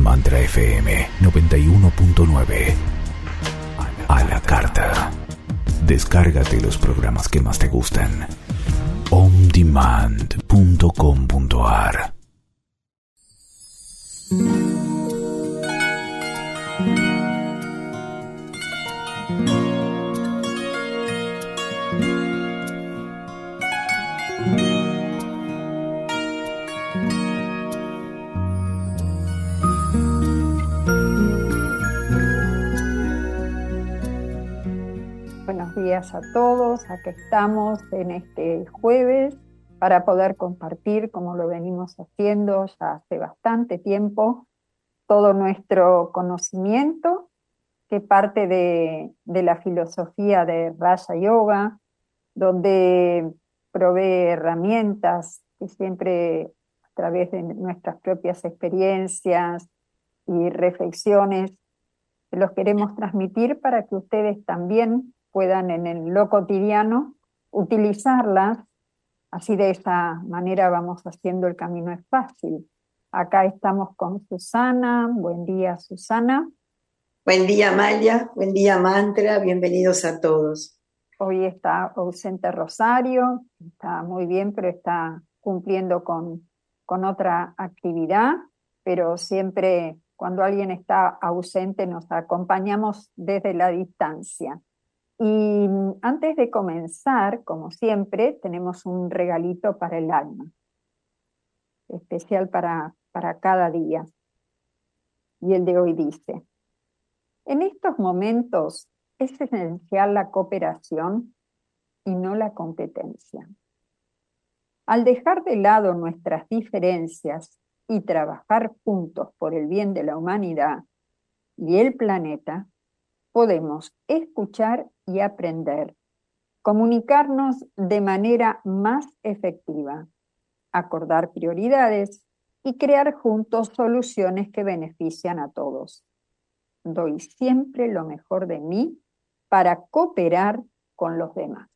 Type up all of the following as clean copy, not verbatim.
Mantra FM 91.9. A la carta. Descárgate los programas que más te gustan. ondemand.com.ar. Buenos días a todos, aquí estamos en este jueves para poder compartir, como lo venimos haciendo ya hace bastante tiempo, todo nuestro conocimiento que parte de la filosofía de Raja Yoga, donde provee herramientas que siempre a través de nuestras propias experiencias y reflexiones los queremos transmitir para que ustedes también puedan en lo cotidiano utilizarlas. Así de esa manera vamos haciendo el camino es fácil. Acá estamos con Susana. Buen día, Susana. Buen día, Amalia. Buen día, Mantra. Bienvenidos a todos. Hoy está ausente Rosario. Está muy bien, pero está cumpliendo con otra actividad. Pero siempre cuando alguien está ausente nos acompañamos desde la distancia. Y antes de comenzar, como siempre, tenemos un regalito para el alma, especial para cada día. Y el de hoy dice: en estos momentos es esencial la cooperación y no la competencia. Al dejar de lado nuestras diferencias y trabajar juntos por el bien de la humanidad y el planeta, podemos escuchar y aprender, comunicarnos de manera más efectiva, acordar prioridades y crear juntos soluciones que benefician a todos. Doy siempre lo mejor de mí para cooperar con los demás.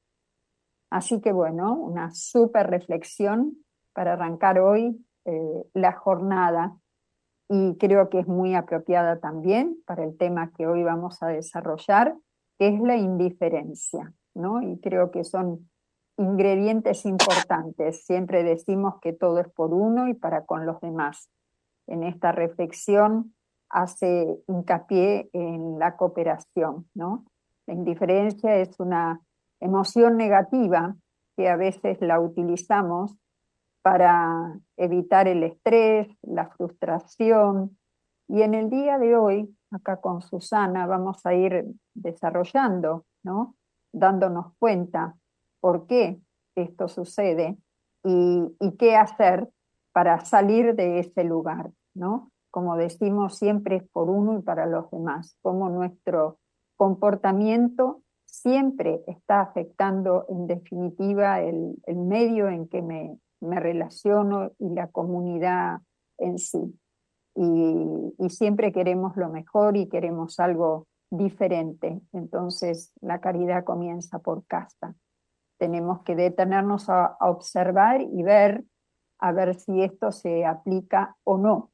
Así que bueno, una súper reflexión para arrancar hoy la jornada, y creo que es muy apropiada también para el tema que hoy vamos a desarrollar, que es la indiferencia, ¿no? Y creo que son ingredientes importantes. Siempre decimos que todo es por uno y para con los demás. En esta reflexión hace hincapié en la cooperación, ¿no? La indiferencia es una emoción negativa que a veces la utilizamos para evitar el estrés, la frustración. Y en el día de hoy, acá con Susana, vamos a ir desarrollando, ¿no? Dándonos cuenta por qué esto sucede y qué hacer para salir de ese lugar, ¿no? Como decimos, siempre es por uno y para los demás, como nuestro comportamiento siempre está afectando en definitiva el medio en que me relaciono y la comunidad en sí. Y siempre queremos lo mejor y queremos algo diferente. Entonces la caridad comienza por casa. Tenemos que detenernos a observar y ver, a ver si esto se aplica o no.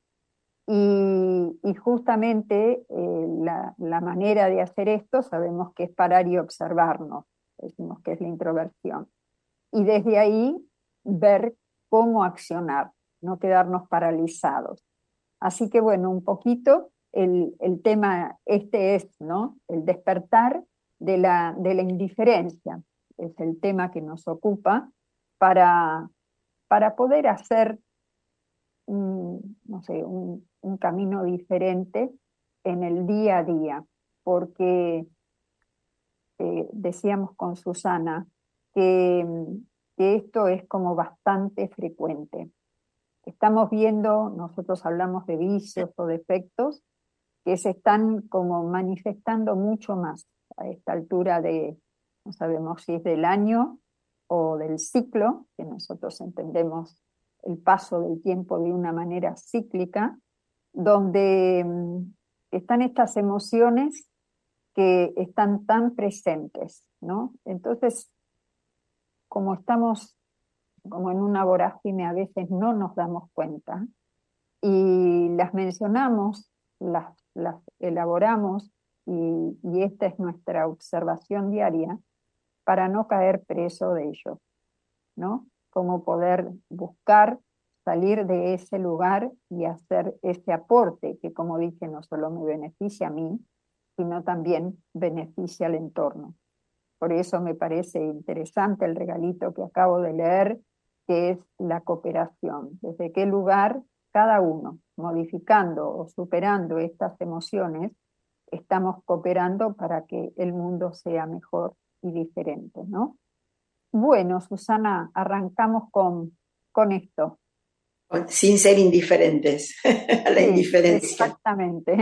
Y justamente la manera de hacer esto sabemos que es parar y observarnos. Decimos que es la introversión. Y desde ahí ver cómo accionar, no quedarnos paralizados. Así que bueno, un poquito el tema este es, ¿no? El despertar de la indiferencia. Es el tema que nos ocupa para poder hacer no sé, un camino diferente en el día a día. Porque decíamos con Susana que esto es como bastante frecuente. Estamos viendo, nosotros hablamos de vicios o defectos que se están como manifestando mucho más a esta altura de, no sabemos si es del año o del ciclo, que nosotros entendemos el paso del tiempo de una manera cíclica, donde están estas emociones que están tan presentes, ¿no? Entonces, como estamos como en una vorágine, a veces no nos damos cuenta y las mencionamos, las elaboramos y esta es nuestra observación diaria para no caer preso de ellos, ¿no? Cómo poder buscar salir de ese lugar y hacer ese aporte que, como dije, no solo me beneficia a mí, sino también beneficia al entorno. Por eso me parece interesante el regalito que acabo de leer, que es la cooperación. Desde qué lugar cada uno, modificando o superando estas emociones, estamos cooperando para que el mundo sea mejor y diferente, ¿no? Bueno, Susana, arrancamos con esto. Sin ser indiferentes a la Sí, indiferencia. exactamente.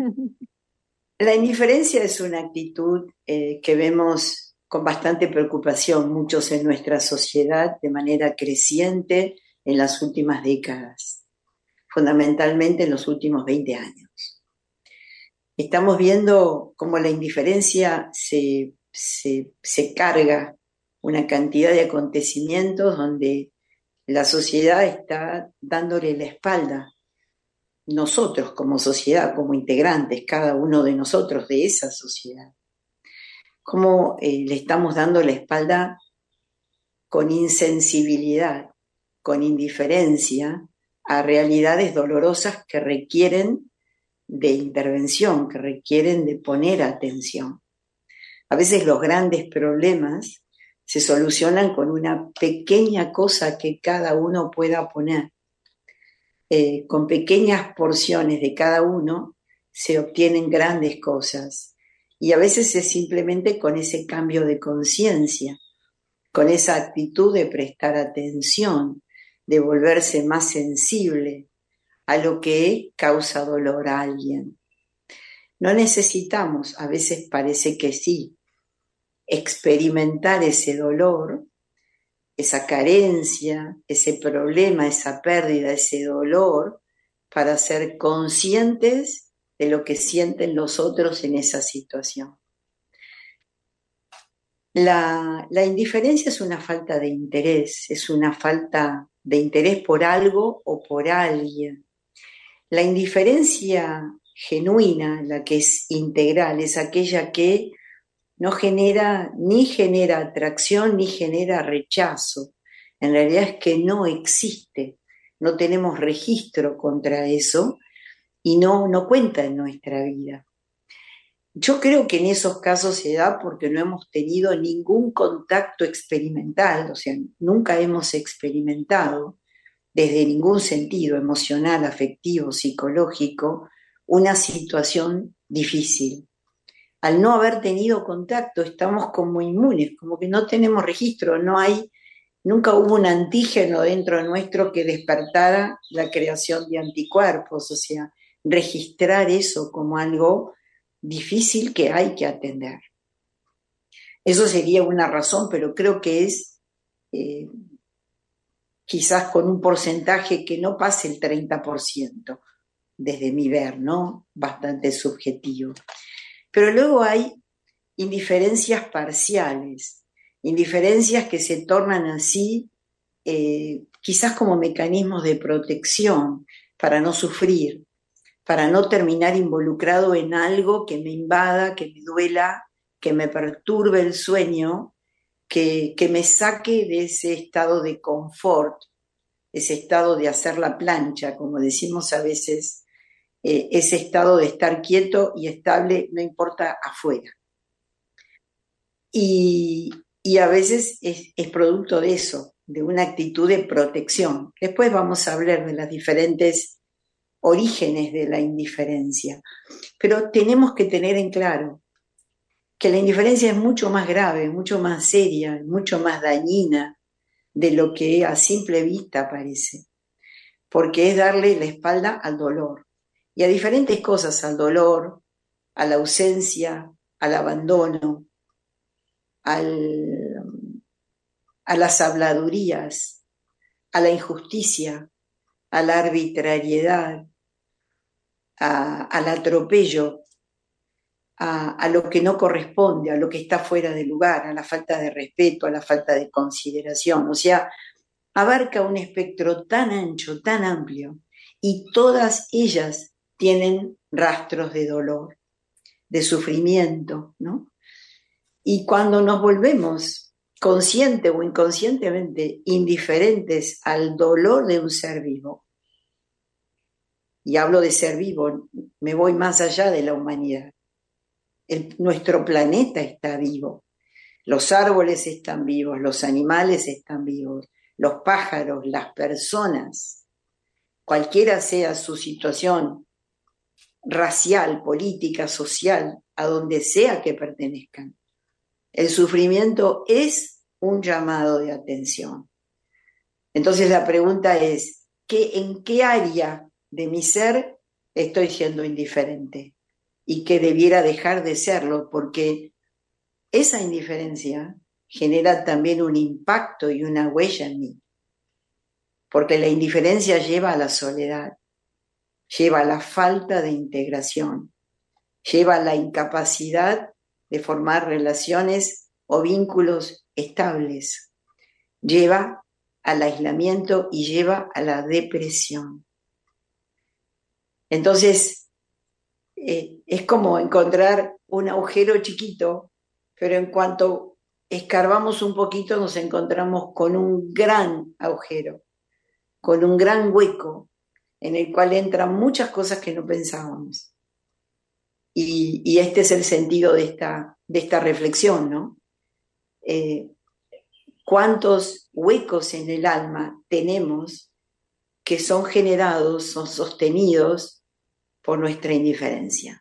La indiferencia es una actitud que vemos con bastante preocupación muchos en nuestra sociedad de manera creciente en las últimas décadas, fundamentalmente en los últimos 20 años. Estamos viendo cómo la indiferencia se carga una cantidad de acontecimientos donde la sociedad está dándole la espalda. Nosotros como sociedad, como integrantes, cada uno de nosotros de esa sociedad, cómo le estamos dando la espalda con insensibilidad, con indiferencia a realidades dolorosas que requieren de intervención, que requieren de poner atención. A veces los grandes problemas se solucionan con una pequeña cosa que cada uno pueda poner. Con pequeñas porciones de cada uno se obtienen grandes cosas. Y a veces es simplemente con ese cambio de conciencia, con esa actitud de prestar atención, de volverse más sensible a lo que causa dolor a alguien. No necesitamos, a veces parece que sí, experimentar ese dolor, esa carencia, ese problema, esa pérdida, ese dolor, para ser conscientes de lo que sienten los otros en esa situación. La indiferencia es una falta de interés, es una falta de interés por algo o por alguien. La indiferencia genuina, la que es integral, es aquella que no genera, ni genera atracción, ni genera rechazo. En realidad es que no existe, no tenemos registro contra eso y no cuenta en nuestra vida. Yo creo que en esos casos se da porque no hemos tenido ningún contacto experimental, o sea, nunca hemos experimentado desde ningún sentido emocional, afectivo, psicológico, una situación difícil. Al no haber tenido contacto estamos como inmunes, como que no tenemos registro, nunca hubo un antígeno dentro nuestro que despertara la creación de anticuerpos, o sea, registrar eso como algo difícil que hay que atender. Eso sería una razón, pero creo que es quizás con un porcentaje que no pase el 30%, desde mi ver, ¿no? Bastante subjetivo. Pero luego hay indiferencias parciales, indiferencias que se tornan así, quizás como mecanismos de protección, para no sufrir, para no terminar involucrado en algo que me invada, que me duela, que me perturbe el sueño, que me saque de ese estado de confort, ese estado de hacer la plancha, como decimos a veces, ese estado de estar quieto y estable, no importa afuera. Y a veces es producto de eso, de una actitud de protección. Después vamos a hablar de las diferentes orígenes de la indiferencia. Pero tenemos que tener en claro que la indiferencia es mucho más grave, mucho más seria, mucho más dañina de lo que a simple vista parece, porque es darle la espalda al dolor y a diferentes cosas, al dolor, a la ausencia, al abandono, a las habladurías, a la injusticia, a la arbitrariedad, al atropello, a lo que no corresponde, a lo que está fuera de lugar, a la falta de respeto, a la falta de consideración. O sea, abarca un espectro tan ancho, tan amplio, y todas ellas tienen rastros de dolor, de sufrimiento, ¿no? Y cuando nos volvemos consciente o inconscientemente indiferentes al dolor de un ser vivo, y hablo de ser vivo, me voy más allá de la humanidad. Nuestro planeta está vivo, los árboles están vivos, los animales están vivos, los pájaros, las personas, cualquiera sea su situación racial, política, social, a donde sea que pertenezcan. El sufrimiento es un llamado de atención. Entonces la pregunta es, ¿en qué área de mi ser estoy siendo indiferente? Y que debiera dejar de serlo, porque esa indiferencia genera también un impacto y una huella en mí. Porque la indiferencia lleva a la soledad, lleva a la falta de integración, lleva a la incapacidad de formar relaciones o vínculos estables, lleva al aislamiento y lleva a la depresión. Entonces, es como encontrar un agujero chiquito, pero en cuanto escarbamos un poquito nos encontramos con un gran agujero, con un gran hueco en el cual entran muchas cosas que no pensábamos. Y este es el sentido de esta reflexión, ¿no? ¿Cuántos huecos en el alma tenemos que son generados, son sostenidos por nuestra indiferencia?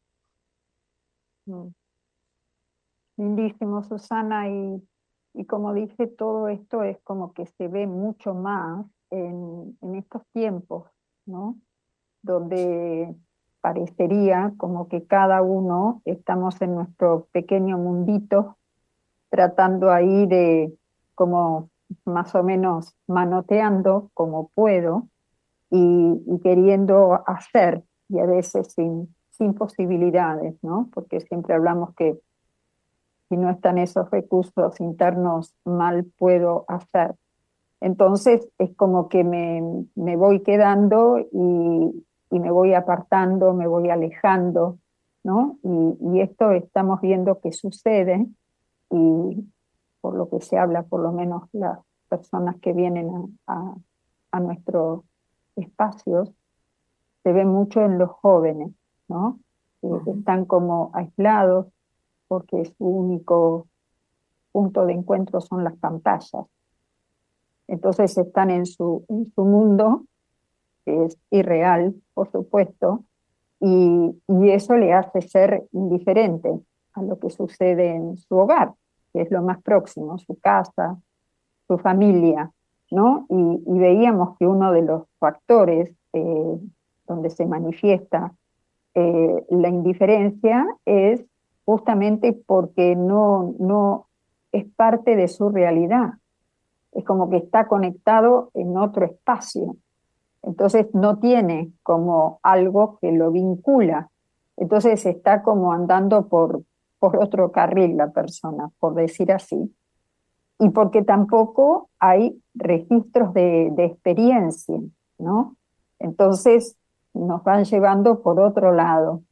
Lindísimo, Susana, y como dije, todo esto es como que se ve mucho más en estos tiempos, ¿no? Donde parecería como que cada uno estamos en nuestro pequeño mundito, tratando ahí de como más o menos manoteando como puedo y queriendo hacer, y a veces sin posibilidades, ¿no? Porque siempre hablamos que si no están esos recursos internos, mal puedo hacer. Entonces es como que me voy quedando y me voy apartando, me voy alejando, ¿no? Y esto estamos viendo que sucede, y por lo que se habla, por lo menos las personas que vienen a nuestros espacios, se ve mucho en los jóvenes, ¿no? Están como aislados porque su único punto de encuentro son las pantallas. Entonces están en su mundo, que es irreal, por supuesto, y eso le hace ser indiferente a lo que sucede en su hogar, que es lo más próximo, su casa, su familia, ¿no? Y veíamos que uno de los factores donde se manifiesta la indiferencia es justamente porque no es parte de su realidad. Es como que está conectado en otro espacio. Entonces no tiene como algo que lo vincula. Entonces está como andando por otro carril la persona, por decir así. Y porque tampoco hay registros de experiencia, ¿no? Entonces nos van llevando por otro lado.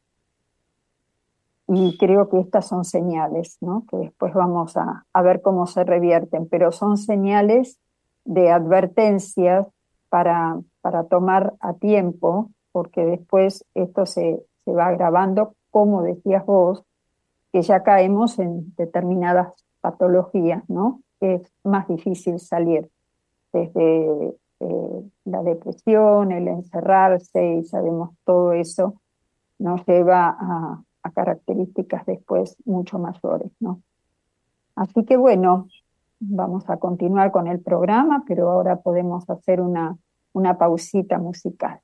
Y creo que estas son señales, ¿no? Que después vamos a ver cómo se revierten, pero son señales de advertencias para tomar a tiempo, porque después esto se va agravando, como decías vos, que ya caemos en determinadas patologías, ¿no? Que es más difícil salir, desde la depresión, el encerrarse, y sabemos todo eso nos lleva a características después mucho mayores, ¿no? Así que bueno, vamos a continuar con el programa, pero ahora podemos hacer una pausita musical.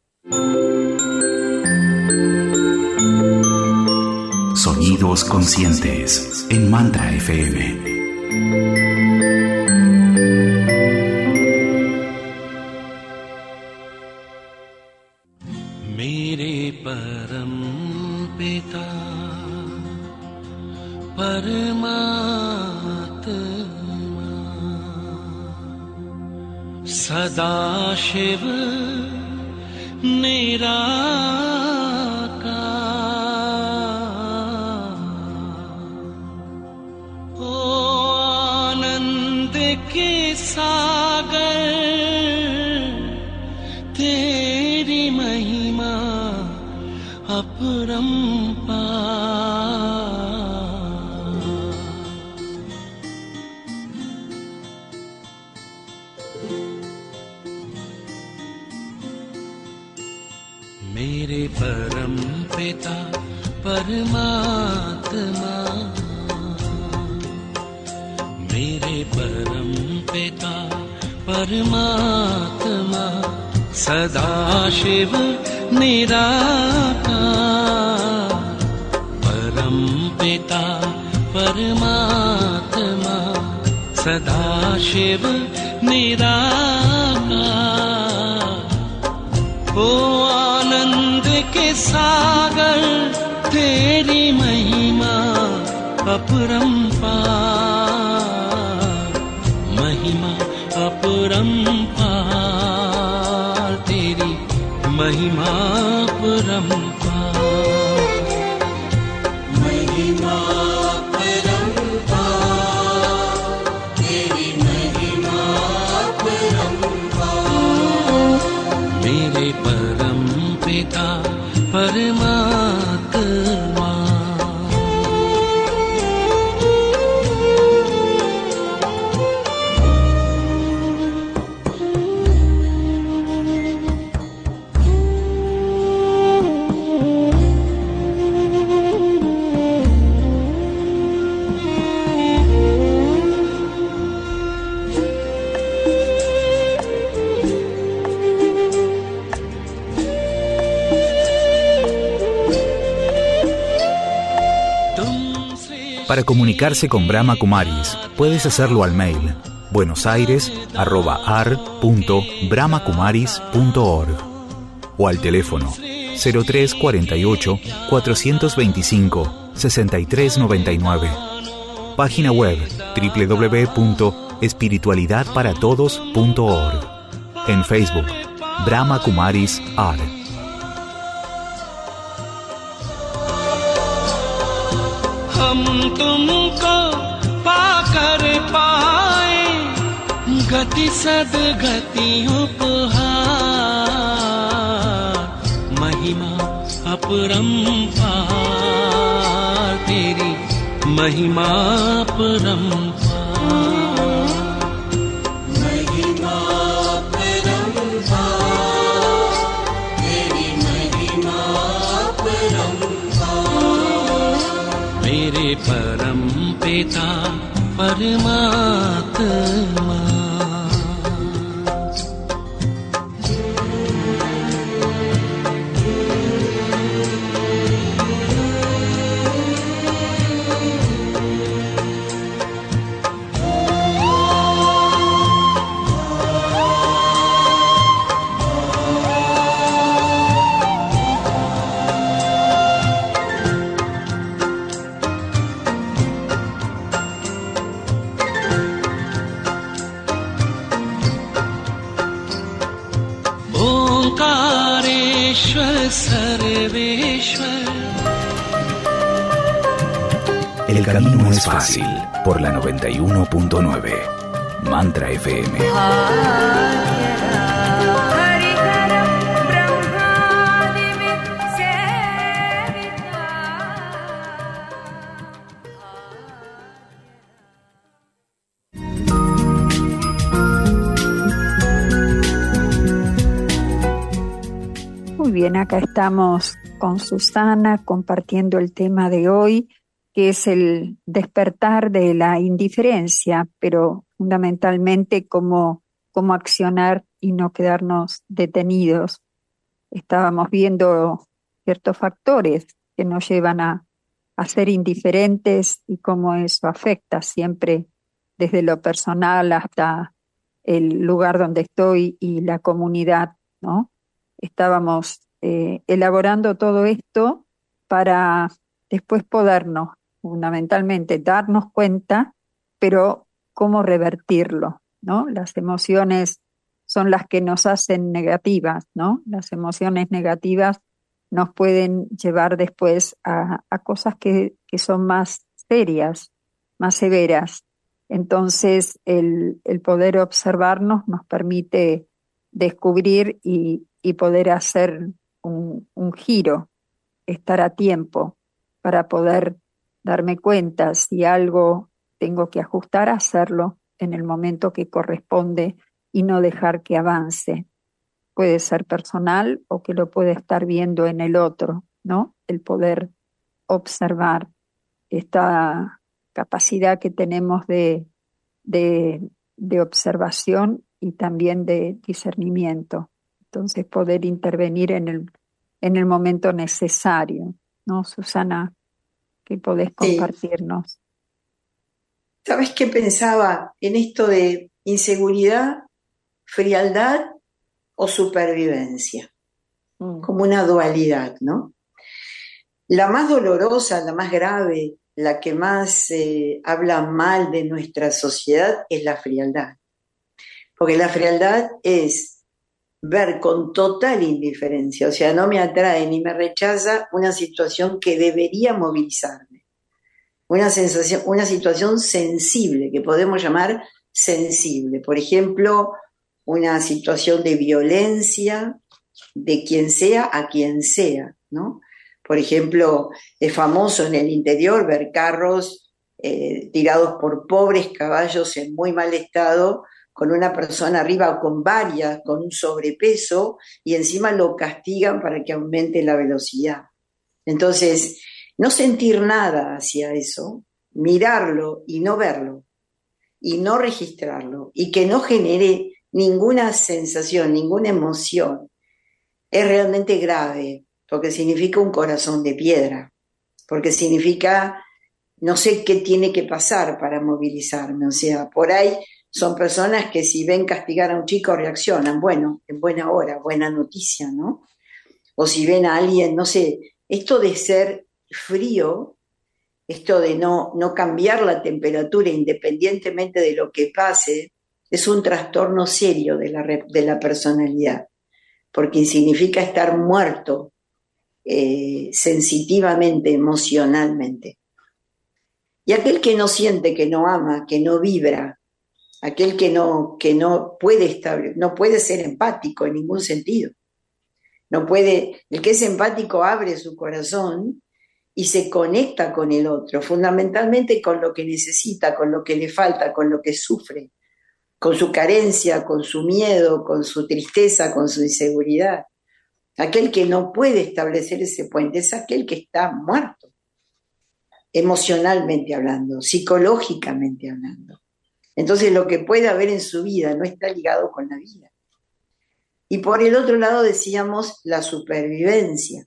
Sonidos conscientes en Mantra FM. Sadashiv निराकार। ओ आनंद के सागर तेरी महिमा अपरंपार। मेरे परम पिता परमात्मा, मेरे परम पिता परमात्मा, सदाशिव निराकार। परम पिता परमात्मा, सदाशिव निराकार। ओ आनंद के सागर तेरी महिमा अपरंपार। महिमा अपरंपार, तेरी महिमा अपरंपार। महिमा अपरंपार, तेरी महिमा अपरंपार। मेरे परम पिता परमात्मा। Para comunicarse con Brahma Kumaris, puedes hacerlo al mail buenosaires@ar.brahmakumaris.org o al teléfono 0348 425 6399. Página web www.espiritualidadparatodos.org. En Facebook, Brahma Kumaris AR. हम तुमको पाकर पाए गति सदगति उपहार। महिमा अपरंपार, तेरी महिमा अपरंपार। महिमा अपरंपार, तेरी महिमा अपरंपार। मेरे परम पिता परमात्मा। Sarveshwar. El camino es fácil por la 91.9 Mantra FM. Muy bien, acá estamos con Susana compartiendo el tema de hoy, que es el despertar de la indiferencia, pero fundamentalmente cómo accionar y no quedarnos detenidos. Estábamos viendo ciertos factores que nos llevan a ser indiferentes y cómo eso afecta siempre desde lo personal hasta el lugar donde estoy y la comunidad, ¿no? Estábamos elaborando todo esto para después podernos, fundamentalmente, darnos cuenta, pero cómo revertirlo, ¿no? Las emociones son las que nos hacen negativas, ¿no? Las emociones negativas nos pueden llevar después a cosas que son más serias, más severas. Entonces, el poder observarnos nos permite descubrir y poder hacer un giro, estar a tiempo para poder darme cuenta si algo tengo que ajustar, hacerlo en el momento que corresponde y no dejar que avance. Puede ser personal o que lo pueda estar viendo en el otro, ¿no? El poder observar esta capacidad que tenemos de observación y también de discernimiento. Entonces poder intervenir en el momento necesario, ¿no, Susana? ¿Qué podés compartirnos? Sí. ¿Sabes qué pensaba en esto de inseguridad, frialdad o supervivencia? Como una dualidad, ¿no? La más dolorosa, la más grave, la que más habla mal de nuestra sociedad es la frialdad. Porque la frialdad es ver con total indiferencia, o sea, no me atrae ni me rechaza una situación que debería movilizarme. Una situación sensible, que podemos llamar sensible. Por ejemplo, una situación de violencia de quien sea a quien sea, ¿no? Por ejemplo, es famoso en el interior ver carros tirados por pobres caballos en muy mal estado, con una persona arriba o con varias, con un sobrepeso, y encima lo castigan para que aumente la velocidad. Entonces, no sentir nada hacia eso, mirarlo y no verlo, y no registrarlo, y que no genere ninguna sensación, ninguna emoción, es realmente grave, porque significa un corazón de piedra, porque significa, no sé qué tiene que pasar para movilizarme, o sea, por ahí son personas que si ven castigar a un chico reaccionan, bueno, en buena hora, buena noticia, ¿no? O si ven a alguien, no sé, esto de ser frío, esto de no cambiar la temperatura independientemente de lo que pase, es un trastorno serio de la personalidad, porque significa estar muerto sensitivamente, emocionalmente. Y aquel que no siente, que no ama, que no vibra, aquel que no puede ser empático en ningún sentido. El que es empático abre su corazón y se conecta con el otro, fundamentalmente con lo que necesita, con lo que le falta, con lo que sufre, con su carencia, con su miedo, con su tristeza, con su inseguridad. Aquel que no puede establecer ese puente es aquel que está muerto, emocionalmente hablando, psicológicamente hablando. Entonces lo que puede haber en su vida no está ligado con la vida. Y por el otro lado decíamos la supervivencia.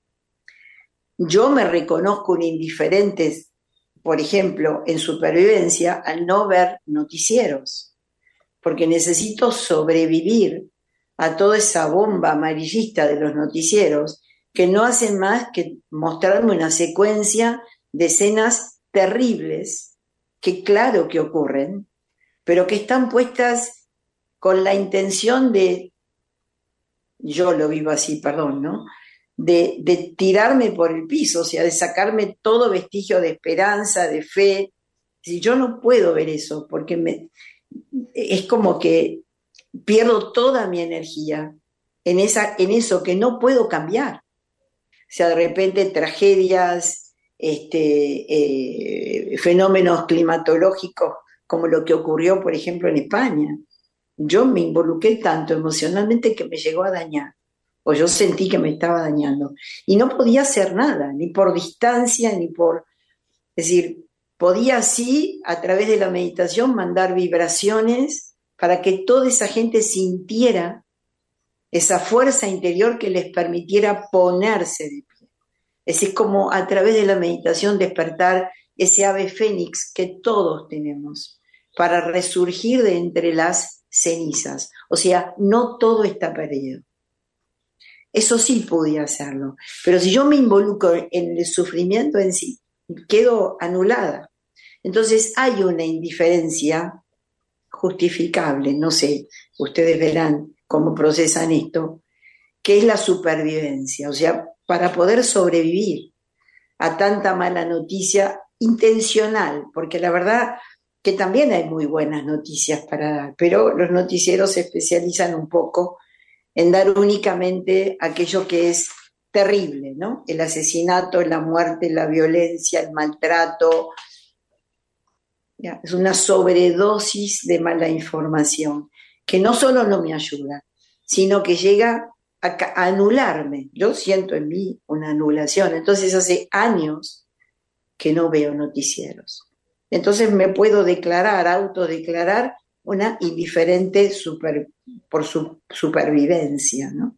Yo me reconozco un indiferente, por ejemplo, en supervivencia al no ver noticieros, porque necesito sobrevivir a toda esa bomba amarillista de los noticieros que no hacen más que mostrarme una secuencia de escenas terribles que claro que ocurren, pero que están puestas con la intención de, yo lo vivo así, perdón, ¿no? De tirarme por el piso, o sea, de sacarme todo vestigio de esperanza, de fe. Si yo no puedo ver eso, porque es como que pierdo toda mi energía en eso que no puedo cambiar. O sea, de repente tragedias, fenómenos climatológicos como lo que ocurrió, por ejemplo, en España. Yo me involucré tanto emocionalmente que me llegó a dañar, o yo sentí que me estaba dañando. Y no podía hacer nada, ni por distancia, ni por... Es decir, podía sí, a través de la meditación, mandar vibraciones para que toda esa gente sintiera esa fuerza interior que les permitiera ponerse de pie. Es decir, como a través de la meditación despertar ese ave fénix que todos tenemos para resurgir de entre las cenizas. O sea, no todo está perdido. Eso sí pude hacerlo. Pero si yo me involucro en el sufrimiento en sí, quedo anulada. Entonces hay una indiferencia justificable, no sé, ustedes verán cómo procesan esto, que es la supervivencia. O sea, para poder sobrevivir a tanta mala noticia intencional, porque la verdad que también hay muy buenas noticias para dar, pero los noticieros se especializan un poco en dar únicamente aquello que es terrible, ¿no? El asesinato, la muerte, la violencia, el maltrato. ¿Ya? Es una sobredosis de mala información que no solo no me ayuda, sino que llega a anularme. Yo siento en mí una anulación. Entonces hace años que no veo noticieros. Entonces me puedo autodeclarar una indiferente por su supervivencia, ¿no?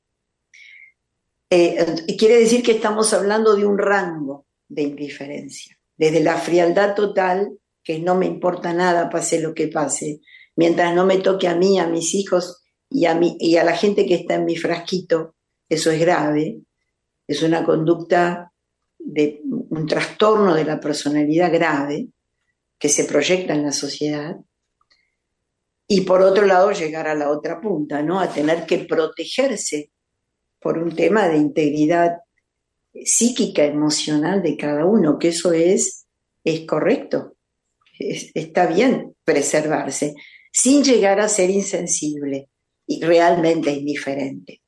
Quiere decir que estamos hablando de un rango de indiferencia, desde la frialdad total, que no me importa nada, pase lo que pase, mientras no me toque a mí, a mis hijos y a la gente que está en mi frasquito. Eso es grave, es una conducta de un trastorno de la personalidad grave que se proyecta en la sociedad. Y por otro lado, llegar a la otra punta, ¿no? A tener que protegerse por un tema de integridad psíquica, emocional de cada uno, que eso es correcto. Está bien preservarse, sin llegar a ser insensible y realmente indiferente.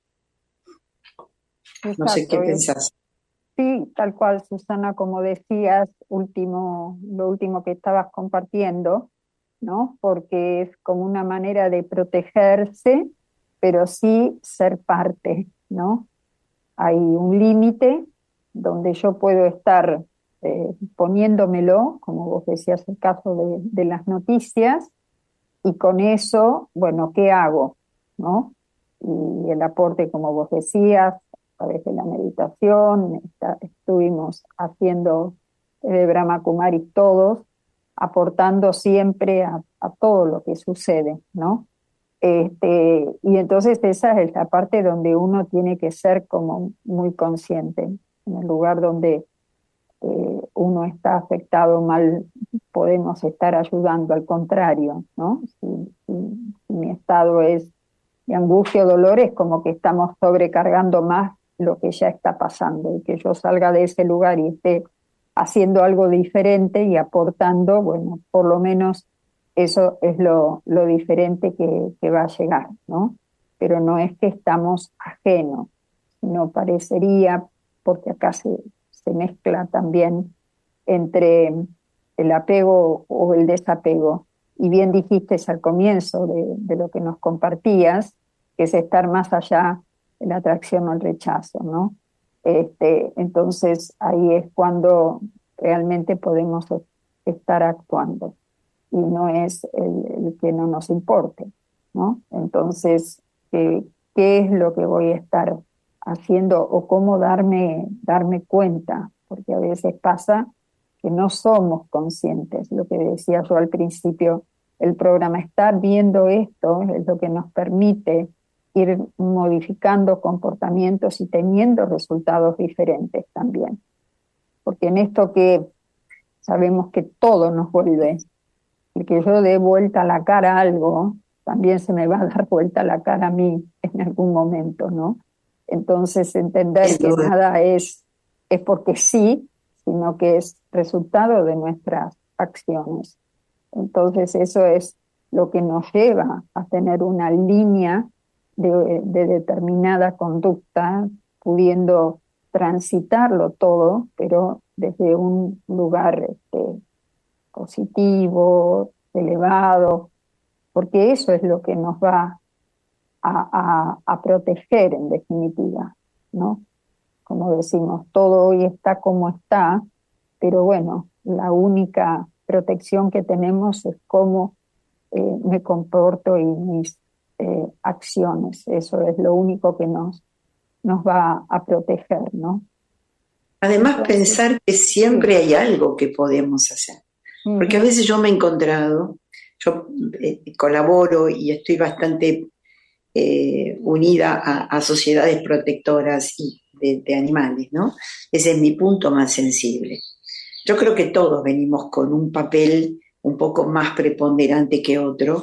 Exacto. No sé qué pensás. Sí, tal cual, Susana, como decías, lo último que estabas compartiendo, ¿no? Porque es como una manera de protegerse, pero sí ser parte, ¿no? Hay un límite donde yo puedo estar poniéndomelo, como vos decías, el caso de las noticias, y con eso, bueno, ¿qué hago? ¿No? Y el aporte, como vos decías, a través de la meditación, estuvimos haciendo Brahma Kumaris todos, aportando siempre a todo lo que sucede, ¿no? Y entonces esa es la parte donde uno tiene que ser como muy consciente. En el lugar donde uno está afectado mal, podemos estar ayudando, al contrario, ¿no? Si mi estado es de angustia o dolor, es como que estamos sobrecargando más lo que ya está pasando, y que yo salga de ese lugar y esté haciendo algo diferente y aportando, bueno, por lo menos eso es lo diferente que va a llegar, ¿no? Pero no es que estamos ajenos, sino parecería, porque acá se mezcla también entre el apego o el desapego. Y bien dijiste al comienzo de lo que nos compartías, que es estar más allá de la atracción o el rechazo, ¿no? Entonces ahí es cuando realmente podemos estar actuando, y no es el que no nos importe, ¿no? Entonces, ¿qué es lo que voy a estar haciendo o cómo darme cuenta? Porque a veces pasa que no somos conscientes. Lo que decía yo al principio, el programa, estar viendo esto es lo que nos permite ir modificando comportamientos y teniendo resultados diferentes también. Porque en esto que sabemos que todo nos vuelve, el que yo dé vuelta la cara a algo, también se me va a dar vuelta la cara a mí en algún momento, ¿no? Entonces entender que nada es porque sí, sino que es resultado de nuestras acciones. Entonces eso es lo que nos lleva a tener una línea de determinada conducta, pudiendo transitarlo todo, pero desde un lugar positivo, elevado, porque eso es lo que nos va a proteger en definitiva, ¿no? Como decimos, todo hoy está como está, pero bueno, la única protección que tenemos es cómo me comporto y mis acciones. Eso es lo único que nos va a proteger, ¿no? Además, pensar que siempre hay algo que podemos hacer. Porque a veces yo me he encontrado, yo colaboro y estoy bastante unida a sociedades protectoras y de animales, ¿no? Ese es mi punto más sensible. Yo creo que todos venimos con un papel un poco más preponderante que otro,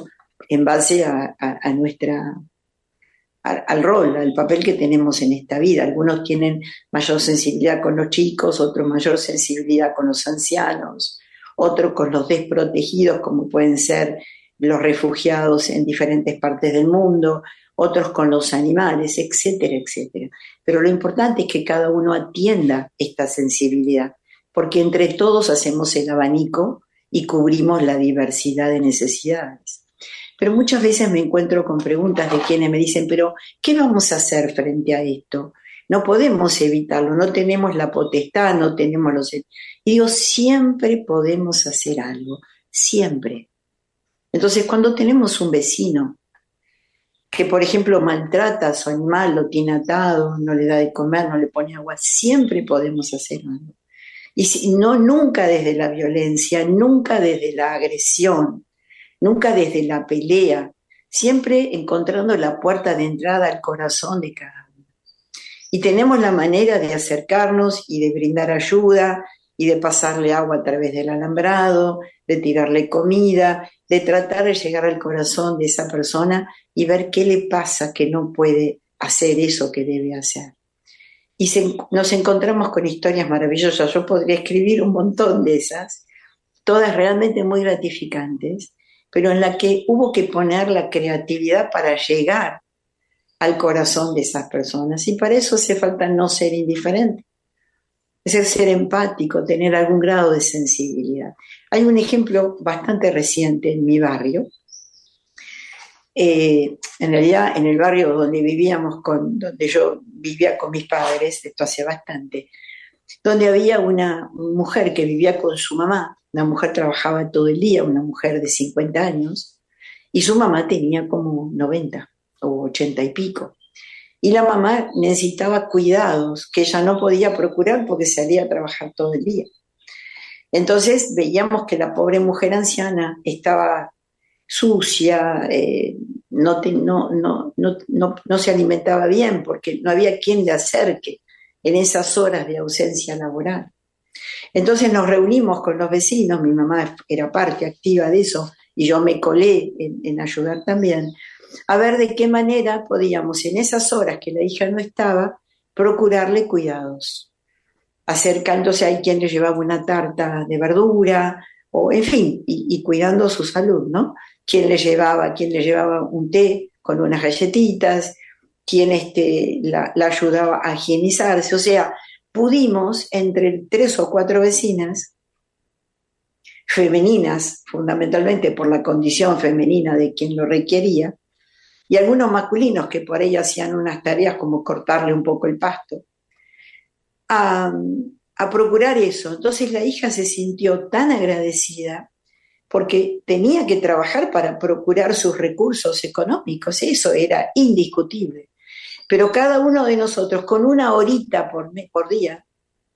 en base a nuestra, al rol, al papel que tenemos en esta vida. Algunos tienen mayor sensibilidad con los chicos, otros mayor sensibilidad con los ancianos, otros con los desprotegidos, como pueden ser los refugiados en diferentes partes del mundo, otros con los animales, etcétera, etcétera. Pero lo importante es que cada uno atienda esta sensibilidad, porque entre todos hacemos el abanico y cubrimos la diversidad de necesidades. Pero muchas veces me encuentro con preguntas de quienes me dicen, pero ¿qué vamos a hacer frente a esto? No podemos evitarlo, no tenemos la potestad, no tenemos los... Y digo, siempre podemos hacer algo, siempre. Entonces, cuando tenemos un vecino que, por ejemplo, maltrata a su animal, lo tiene atado, no le da de comer, no le pone agua, siempre podemos hacer algo. Y si, no, nunca desde la violencia, nunca desde la agresión, nunca desde la pelea, siempre encontrando la puerta de entrada al corazón de cada uno. Y tenemos la manera de acercarnos y de brindar ayuda y de pasarle agua a través del alambrado, de tirarle comida, de tratar de llegar al corazón de esa persona y ver qué le pasa que no puede hacer eso que debe hacer. Y nos encontramos con historias maravillosas. Yo podría escribir un montón de esas, todas realmente muy gratificantes, pero en la que hubo que poner la creatividad para llegar al corazón de esas personas. Y para eso hace falta no ser indiferente, es ser empático, tener algún grado de sensibilidad. Hay un ejemplo bastante reciente en mi barrio. En realidad, en el barrio donde yo vivía con mis padres, esto hace bastante, donde había una mujer que vivía con su mamá. La mujer trabajaba todo el día, una mujer de 50 años, y su mamá tenía como 90 o 80 y pico. Y la mamá necesitaba cuidados que ella no podía procurar porque salía a trabajar todo el día. Entonces veíamos que la pobre mujer anciana estaba sucia, no se alimentaba bien porque no había quien le acerque en esas horas de ausencia laboral. Entonces nos reunimos con los vecinos, mi mamá era parte activa de eso y yo me colé en ayudar también, a ver de qué manera podíamos en esas horas que la hija no estaba procurarle cuidados, acercándose a quien le llevaba una tarta de verdura, o en fin, y cuidando su salud, ¿no? Quien le llevaba un té con unas galletitas, quien la ayudaba a higienizarse, o sea, pudimos entre 3 o 4 vecinas, femeninas, fundamentalmente por la condición femenina de quien lo requería, y algunos masculinos que por ahí hacían unas tareas como cortarle un poco el pasto, a procurar eso. Entonces la hija se sintió tan agradecida porque tenía que trabajar para procurar sus recursos económicos, eso era indiscutible. Pero cada uno de nosotros, con una horita por día,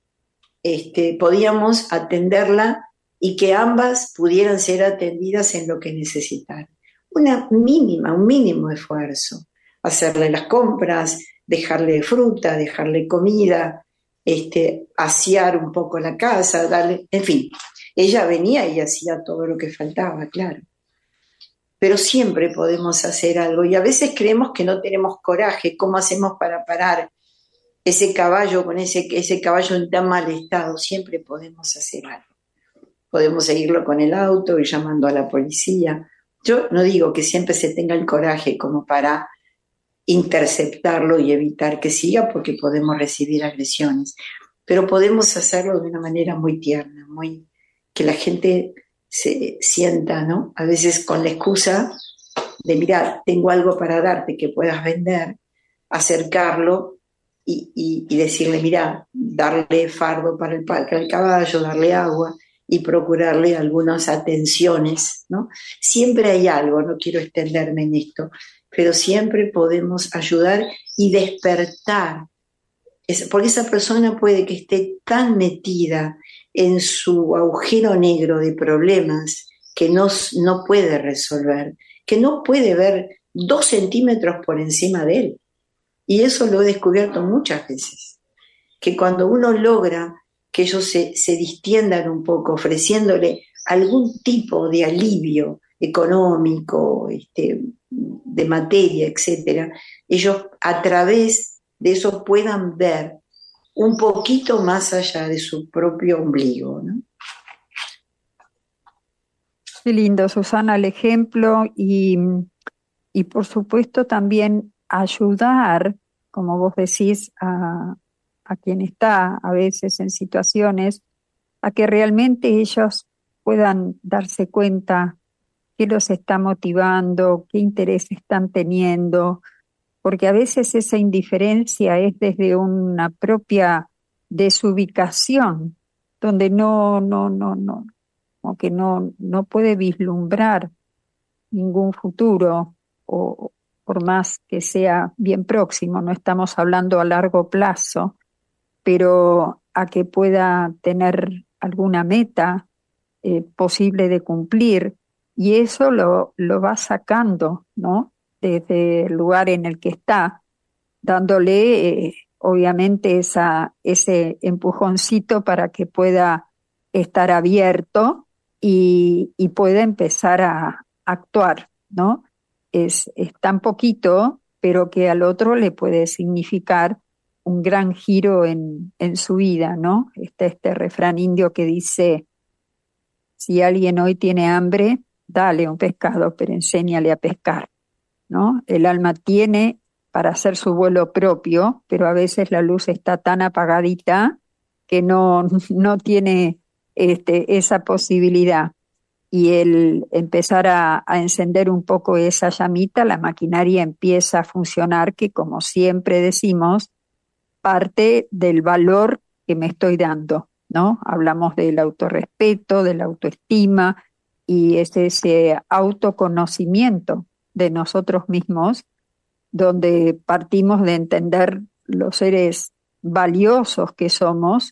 podíamos atenderla y que ambas pudieran ser atendidas en lo que necesitaran. Un mínimo esfuerzo. Hacerle las compras, dejarle fruta, dejarle comida, asear un poco la casa, darle, en fin. Ella venía y hacía todo lo que faltaba, claro. Pero siempre podemos hacer algo y a veces creemos que no tenemos coraje. ¿Cómo hacemos para parar ese caballo con ese caballo en tan mal estado? Siempre podemos hacer algo. Podemos seguirlo con el auto y llamando a la policía. Yo no digo que siempre se tenga el coraje como para interceptarlo y evitar que siga, porque podemos recibir agresiones, pero podemos hacerlo de una manera muy tierna, que la gente se sienta, ¿no? A veces con la excusa de, mirá, tengo algo para darte que puedas vender, acercarlo y decirle, mirá, darle fardo para el caballo, darle agua y procurarle algunas atenciones, ¿no? Siempre hay algo, no quiero extenderme en esto, pero siempre podemos ayudar y despertar, porque esa persona puede que esté tan metida en su agujero negro de problemas que no puede resolver, que no puede ver 2 centímetros por encima de él. Y eso lo he descubierto muchas veces, que cuando uno logra que ellos se distiendan un poco, ofreciéndole algún tipo de alivio económico, de materia, etcétera, ellos a través de eso puedan ver un poquito más allá de su propio ombligo, ¿no? Qué lindo, Susana, el ejemplo y por supuesto también ayudar, como vos decís, a quien está a veces en situaciones, a que realmente ellos puedan darse cuenta qué los está motivando, qué interés están teniendo, porque a veces esa indiferencia es desde una propia desubicación, donde no, como que no puede vislumbrar ningún futuro, o por más que sea bien próximo, no estamos hablando a largo plazo, pero a que pueda tener alguna meta posible de cumplir, y eso lo va sacando, ¿no? Desde el lugar en el que está, dándole obviamente ese empujoncito para que pueda estar abierto y pueda empezar a actuar, ¿no? Es tan poquito, pero que al otro le puede significar un gran giro en su vida, ¿no? Está este refrán indio que dice: si alguien hoy tiene hambre, dale un pescado, pero enséñale a pescar, ¿no? El alma tiene para hacer su vuelo propio, pero a veces la luz está tan apagadita que no tiene esa posibilidad. Y el empezar a encender un poco esa llamita, la maquinaria empieza a funcionar, que como siempre decimos, parte del valor que me estoy dando, ¿no? Hablamos del autorrespeto, de la autoestima, y es ese autoconocimiento de nosotros mismos, donde partimos de entender los seres valiosos que somos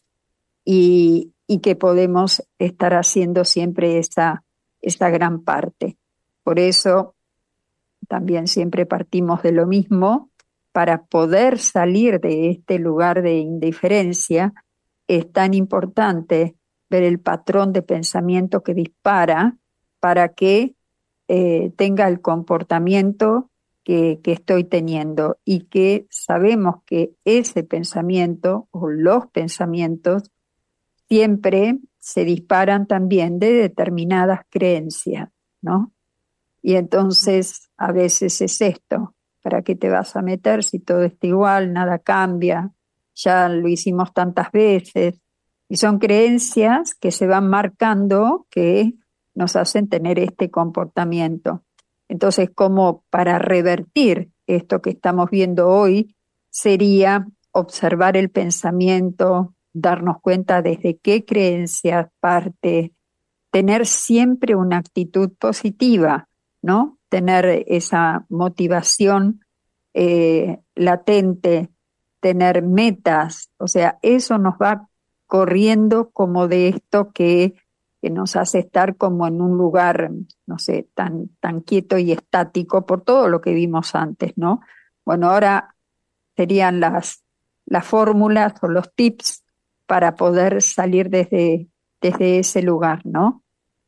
y que podemos estar haciendo siempre esta gran parte. Por eso también siempre partimos de lo mismo. Para poder salir de este lugar de indiferencia, es tan importante ver el patrón de pensamiento que dispara para que tenga el comportamiento que estoy teniendo, y que sabemos que ese pensamiento o los pensamientos siempre se disparan también de determinadas creencias, ¿no? Y entonces a veces es esto: ¿para qué te vas a meter si todo está igual, nada cambia? Ya lo hicimos tantas veces. Y son creencias que se van marcando, que nos hacen tener este comportamiento. Entonces, como para revertir esto que estamos viendo hoy, sería observar el pensamiento, darnos cuenta desde qué creencias parte, tener siempre una actitud positiva, ¿no? Tener esa motivación latente, tener metas, o sea, eso nos va corriendo como de esto que nos hace estar como en un lugar, no sé, tan quieto y estático por todo lo que vimos antes, ¿no? Bueno, ahora serían las fórmulas o los tips para poder salir desde ese lugar, ¿no?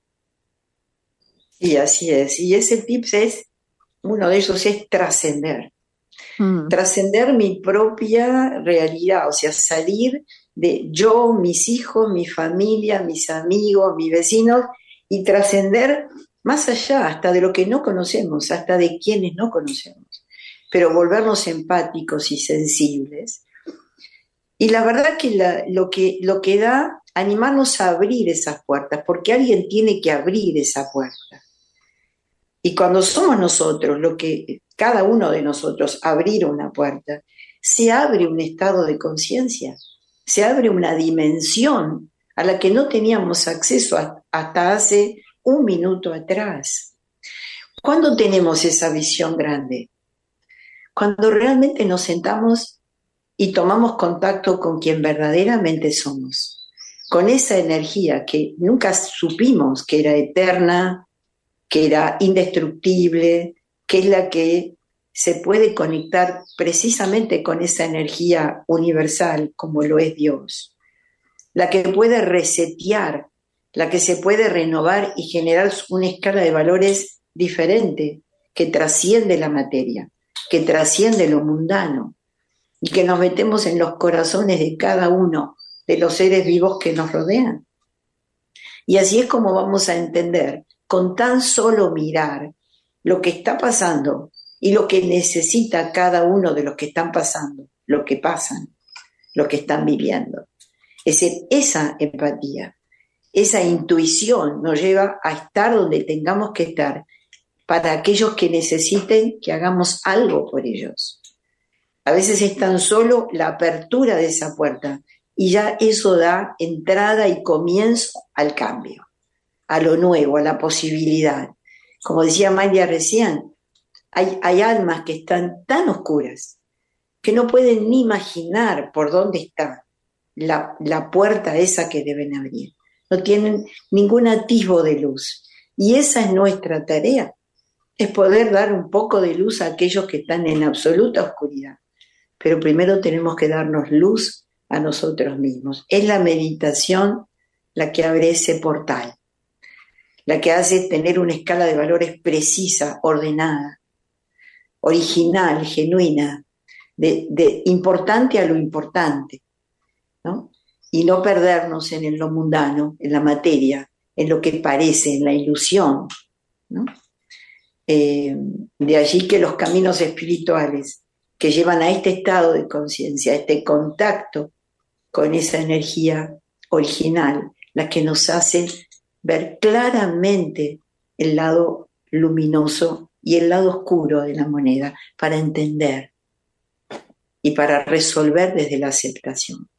Sí, así es. Y ese tips uno de ellos es trascender. Trascender mi propia realidad, o sea, salir de yo, mis hijos, mi familia, mis amigos, mis vecinos, y trascender más allá, hasta de lo que no conocemos, hasta de quienes no conocemos, pero volvernos empáticos y sensibles. Y la verdad que lo que da, animarnos a abrir esas puertas, porque alguien tiene que abrir esa puerta. Y cuando somos nosotros, cada uno de nosotros, abrir una puerta, se abre un estado de conciencia, se abre una dimensión a la que no teníamos acceso hasta hace un minuto atrás. ¿Cuándo tenemos esa visión grande? Cuando realmente nos sentamos y tomamos contacto con quien verdaderamente somos, con esa energía que nunca supimos que era eterna, que era indestructible, que es la que se puede conectar precisamente con esa energía universal como lo es Dios, la que puede resetear la que se puede renovar y generar una escala de valores diferente, que trasciende la materia, que trasciende lo mundano, y que nos metemos en los corazones de cada uno de los seres vivos que nos rodean. Y así es como vamos a entender, con tan solo mirar lo que está pasando y lo que necesita cada uno de los que están pasando, lo que pasan, lo que están viviendo. Esa empatía, esa intuición nos lleva a estar donde tengamos que estar para aquellos que necesiten que hagamos algo por ellos. A veces es tan solo la apertura de esa puerta y ya eso da entrada y comienzo al cambio, a lo nuevo, a la posibilidad. Como decía María recién, hay almas que están tan oscuras que no pueden ni imaginar por dónde está la puerta esa que deben abrir. No tienen ningún atisbo de luz. Y esa es nuestra tarea, es poder dar un poco de luz a aquellos que están en absoluta oscuridad. Pero primero tenemos que darnos luz a nosotros mismos. Es la meditación la que abre ese portal, la que hace tener una escala de valores precisa, ordenada, original, genuina, de importante a lo importante, ¿no? Y no perdernos en lo mundano, en la materia, en lo que parece, en la ilusión, ¿no? De allí que los caminos espirituales que llevan a este estado de conciencia, a este contacto con esa energía original, la que nos hace ver claramente el lado luminoso y el lado oscuro de la moneda para entender y para resolver desde la aceptación.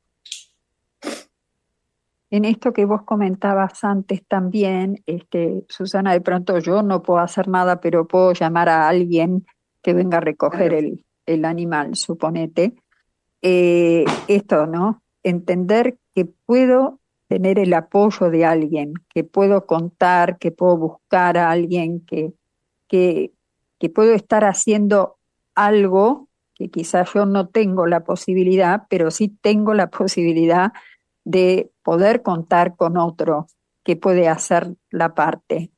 En esto que vos comentabas antes también, Susana, de pronto yo no puedo hacer nada, pero puedo llamar a alguien que venga a recoger el animal, suponete. Esto, ¿no? Entender que puedo tener el apoyo de alguien, que puedo contar, que puedo buscar a alguien, que puedo estar haciendo algo que quizás yo no tengo la posibilidad, pero sí tengo la posibilidad de poder contar con otro que puede hacer la parte.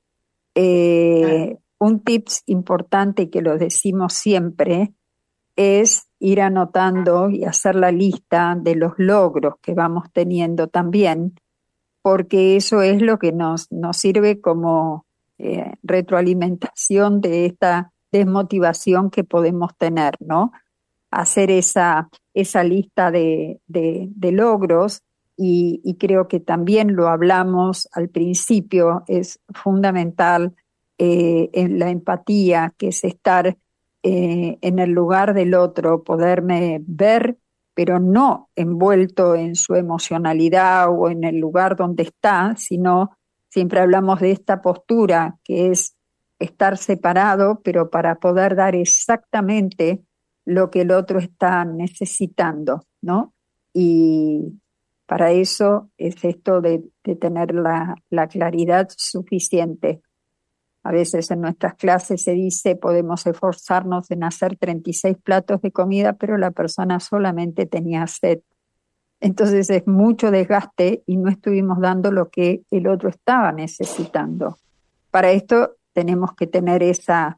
Un tips importante que lo decimos siempre es ir anotando y hacer la lista de los logros que vamos teniendo también, porque eso es lo que nos sirve como retroalimentación de esta desmotivación que podemos tener, ¿no? Hacer esa lista de logros. Y creo que también lo hablamos al principio, es fundamental en la empatía, que es estar en el lugar del otro, poderme ver, pero no envuelto en su emocionalidad o en el lugar donde está, sino siempre hablamos de esta postura que es estar separado, pero para poder dar exactamente lo que el otro está necesitando, ¿no? Y para eso es esto de tener la claridad suficiente. A veces en nuestras clases se dice, podemos esforzarnos en hacer 36 platos de comida, pero la persona solamente tenía sed. Entonces es mucho desgaste y no estuvimos dando lo que el otro estaba necesitando. Para esto tenemos que tener esa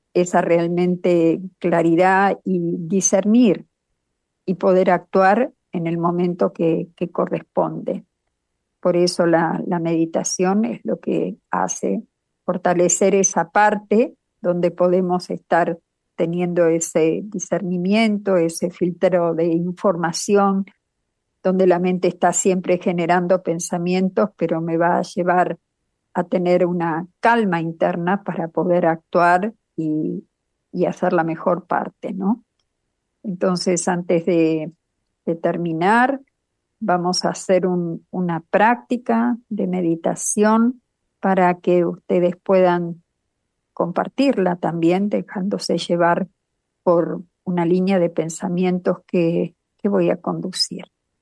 realmente claridad y discernir y poder actuar en el momento que corresponde. Por eso la meditación es lo que hace fortalecer esa parte donde podemos estar teniendo ese discernimiento, ese filtro de información, donde la mente está siempre generando pensamientos, pero me va a llevar a tener una calma interna para poder actuar y hacer la mejor parte, ¿no? Entonces, antes de terminar, vamos a hacer una práctica de meditación para que ustedes puedan compartirla también, dejándose llevar por una línea de pensamientos que voy a conducir.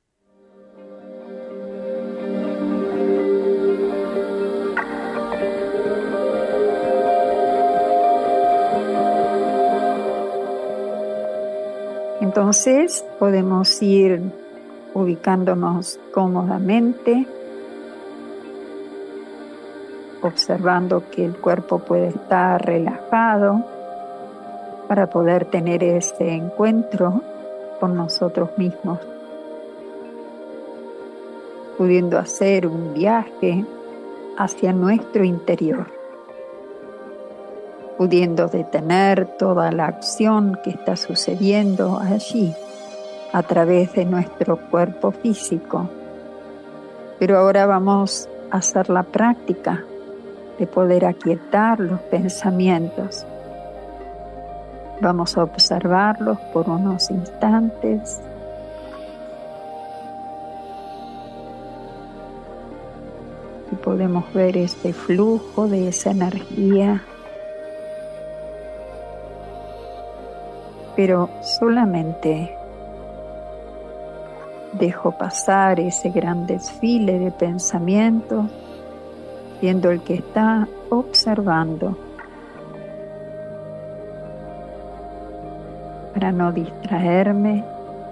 Entonces podemos ir ubicándonos cómodamente observando que el cuerpo puede estar relajado para poder tener ese encuentro con nosotros mismos, pudiendo hacer un viaje hacia nuestro interior, pudiendo detener toda la acción que está sucediendo allí a través de nuestro cuerpo físico. Pero ahora vamos a hacer la práctica de poder aquietar los pensamientos. Vamos a observarlos por unos instantes. Y podemos ver este flujo de esa energía. Pero solamente dejo pasar ese gran desfile de pensamientos, siendo el que está observando, para no distraerme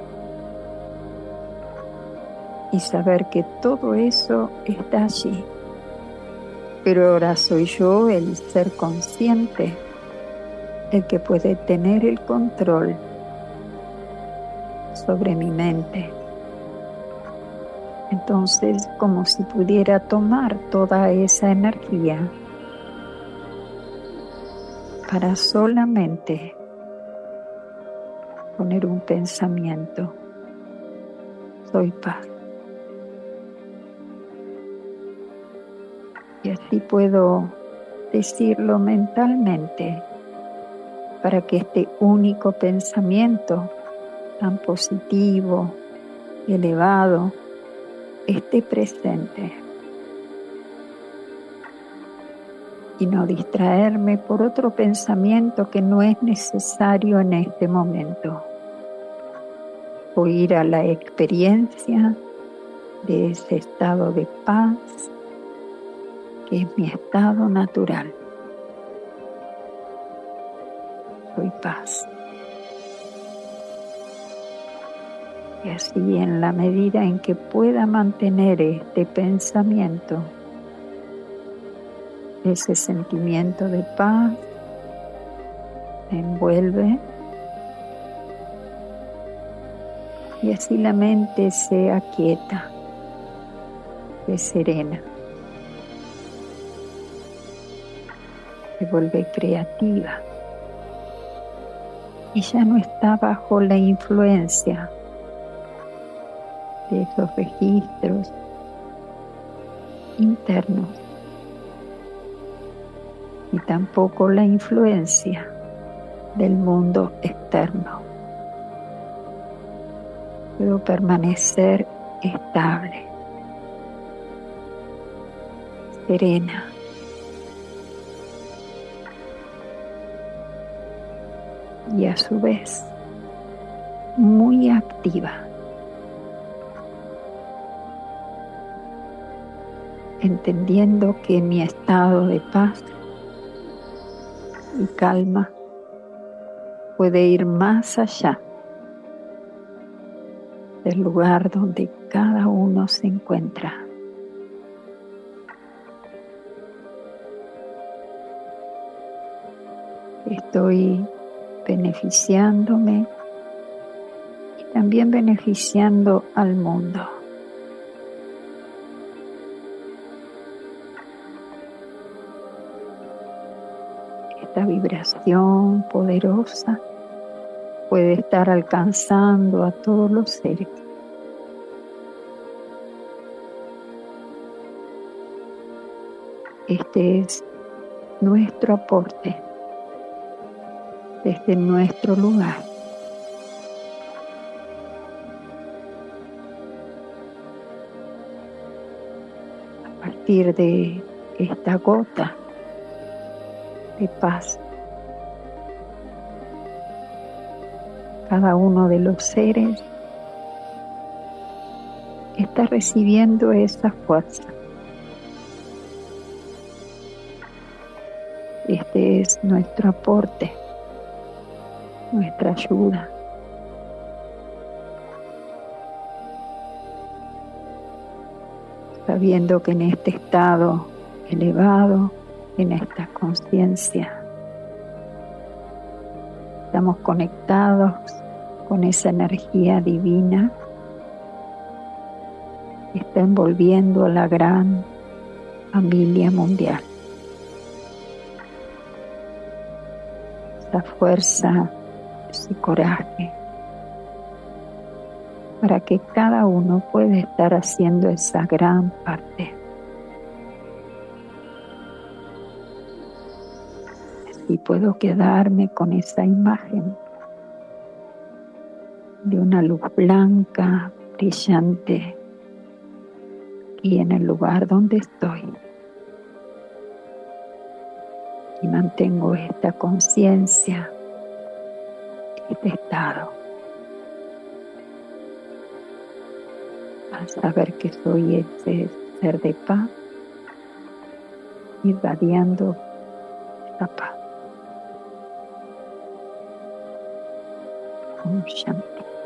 y saber que todo eso está allí. Pero ahora soy yo, el ser consciente, el que puede tener el control sobre mi mente. Entonces, como si pudiera tomar toda esa energía para solamente poner un pensamiento: soy paz. Y así puedo decirlo mentalmente para que este único pensamiento tan positivo, elevado, esté presente y no distraerme por otro pensamiento que no es necesario en este momento, o ir a la experiencia de ese estado de paz que es mi estado natural. Soy paz. Y así, en la medida en que pueda mantener este pensamiento, ese sentimiento de paz me envuelve, y así la mente se aquieta, se serena, se vuelve creativa y ya no está bajo la influencia de esos registros internos y tampoco la influencia del mundo externo. Puedo permanecer estable, serena, y a su vez muy activa, entendiendo que mi estado de paz y calma puede ir más allá del lugar donde cada uno se encuentra. Estoy beneficiándome y también beneficiando al mundo. Esta vibración poderosa puede estar alcanzando a todos los seres. Este es nuestro aporte desde nuestro lugar. A partir de esta gota de paz, cada uno de los seres está recibiendo esa fuerza. Este es nuestro aporte, nuestra ayuda. Sabiendo que en este estado elevado en esta conciencia. Estamos conectados con esa energía divina que está envolviendo a la gran familia mundial. Esa fuerza, ese coraje, para que cada uno pueda estar haciendo esa gran parte. Así puedo quedarme con esa imagen de una luz blanca, brillante, aquí en el lugar donde estoy. Y mantengo esta conciencia, este estado, al saber que soy ese ser de paz, irradiando esa paz. Om Shanti.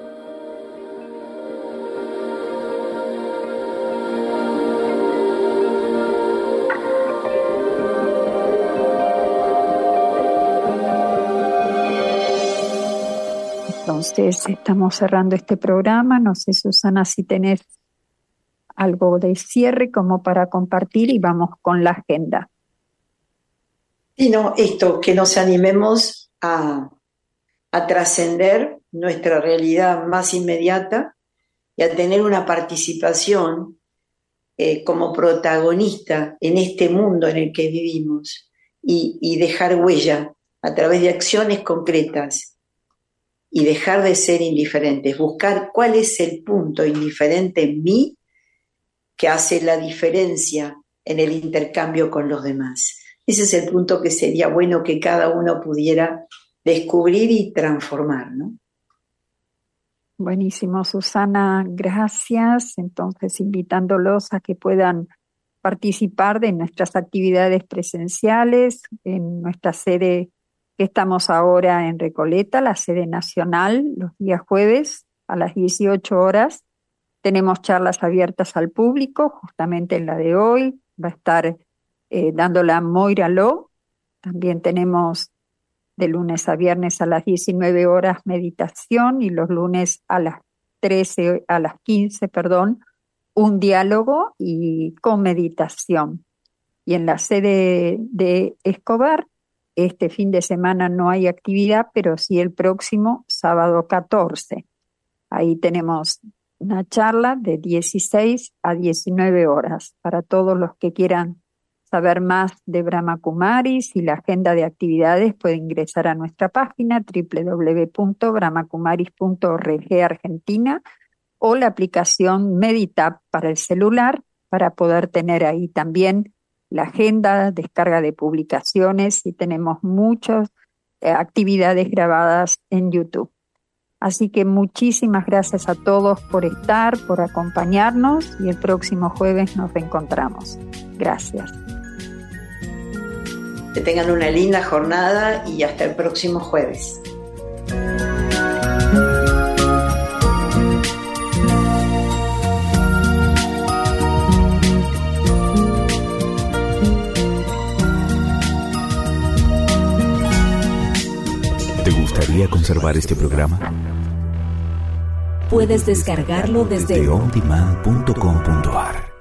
Entonces estamos cerrando este programa. No sé, Susana, si tenés algo de cierre como para compartir y vamos con la agenda. Sino esto, que nos animemos a trascender nuestra realidad más inmediata y a tener una participación como protagonista en este mundo en el que vivimos y dejar huella a través de acciones concretas y dejar de ser indiferentes, buscar cuál es el punto indiferente en mí que hace la diferencia en el intercambio con los demás. Ese es el punto que sería bueno que cada uno pudiera descubrir y transformar, ¿no? Buenísimo, Susana, gracias. Entonces, invitándolos a que puedan participar de nuestras actividades presenciales en nuestra sede que estamos ahora en Recoleta, la sede nacional, los días jueves a las 18 horas. Tenemos charlas abiertas al público, justamente en la de hoy. Va a estar dándola Moira Lo. También tenemos de lunes a viernes a las 19 horas meditación y los lunes a las 15, un diálogo y con meditación. Y en la sede de Escobar, este fin de semana no hay actividad, pero sí el próximo sábado 14. Ahí tenemos una charla de 16 a 19 horas para todos los que quieran saber más de Brahma Kumaris y la agenda de actividades. Puede ingresar a nuestra página www.brahmakumaris.org Argentina o la aplicación Meditab para el celular para poder tener ahí también la agenda, descarga de publicaciones y tenemos muchas actividades grabadas en YouTube. Así que muchísimas gracias a todos por estar, por acompañarnos y el próximo jueves nos reencontramos. Gracias. Que tengan una linda jornada y hasta el próximo jueves. ¿Te gustaría conservar este programa? Puedes descargarlo desde ondemand.com.ar